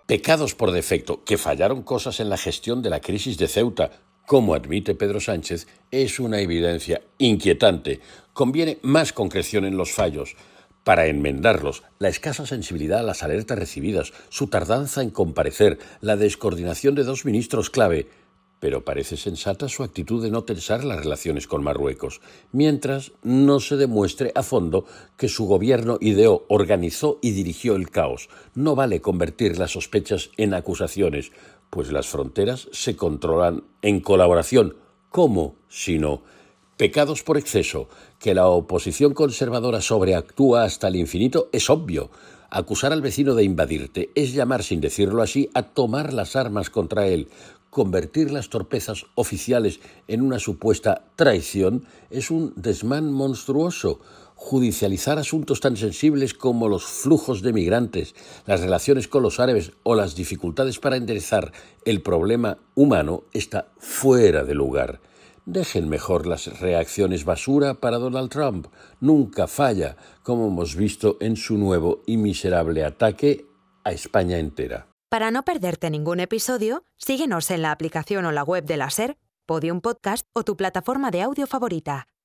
Pecados por defecto, que fallaron cosas en la gestión de la crisis de Ceuta, como admite Pedro Sánchez, es una evidencia inquietante. Conviene más concreción en los fallos. Para enmendarlos, la escasa sensibilidad a las alertas recibidas, su tardanza en comparecer, la descoordinación de dos ministros clave. Pero parece sensata su actitud de no tensar las relaciones con Marruecos, mientras no se demuestre a fondo que su gobierno ideó, organizó y dirigió el caos. No vale convertir las sospechas en acusaciones, pues las fronteras se controlan en colaboración. ¿Cómo, si no? Pecados por exceso. Que la oposición conservadora sobreactúa hasta el infinito es obvio. Acusar al vecino de invadirte es llamar, sin decirlo así, a tomar las armas contra él. Convertir las torpezas oficiales en una supuesta traición es un desmán monstruoso. Judicializar asuntos tan sensibles como los flujos de migrantes, las relaciones con los árabes o las dificultades para enderezar el problema humano está fuera de lugar. Dejen mejor las reacciones basura para Donald Trump. Nunca falla, como hemos visto en su nuevo y miserable ataque a España entera. Para no perderte ningún episodio, síguenos en la aplicación o la web de la SER, Podium Podcast o tu plataforma de audio favorita.